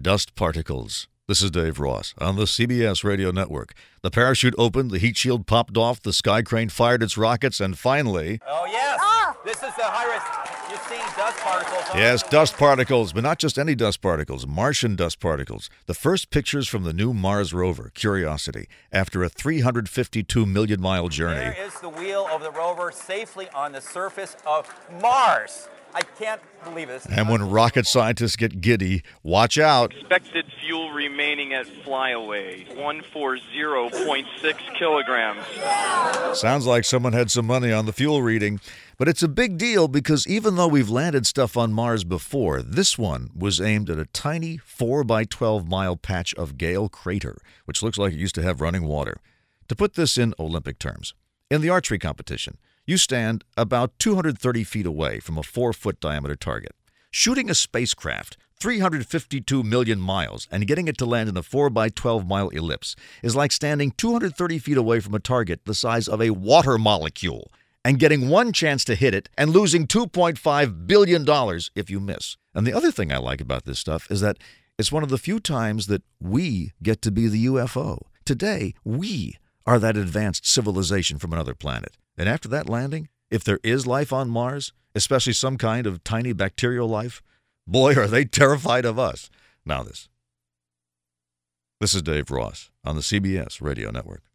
dust particles. This is Dave Ross on the CBS Radio Network. The parachute opened, the heat shield popped off, the sky crane fired its rockets, and finally... Oh, yes! This is the high-risk. You're seeing dust particles. Yes, dust particles, but not just any dust particles, Martian dust particles. The first pictures from the new Mars rover, Curiosity, after a 352 million-mile journey. There is the wheel of the rover safely on the surface of Mars. I can't believe this. And when rocket scientists get giddy, watch out. Expected fuel remaining at flyaway, 140.6 kilograms. Sounds like someone had some money on the fuel reading. But it's a big deal because even though we've landed stuff on Mars before, this one was aimed at a tiny 4 by 12 mile patch of Gale Crater, which looks like it used to have running water. To put this in Olympic terms, in the archery competition, you stand about 230 feet away from a 4-foot diameter target. Shooting a spacecraft 352 million miles and getting it to land in a 4 by 12 mile ellipse is like standing 230 feet away from a target the size of a water molecule and getting one chance to hit it and losing $2.5 billion if you miss. And the other thing I like about this stuff is that it's one of the few times that we get to be the UFO. Today, we are that advanced civilization from another planet. And after that landing, if there is life on Mars, especially some kind of tiny bacterial life, boy, are they terrified of us. Now this. This is Dave Ross on the CBS Radio Network.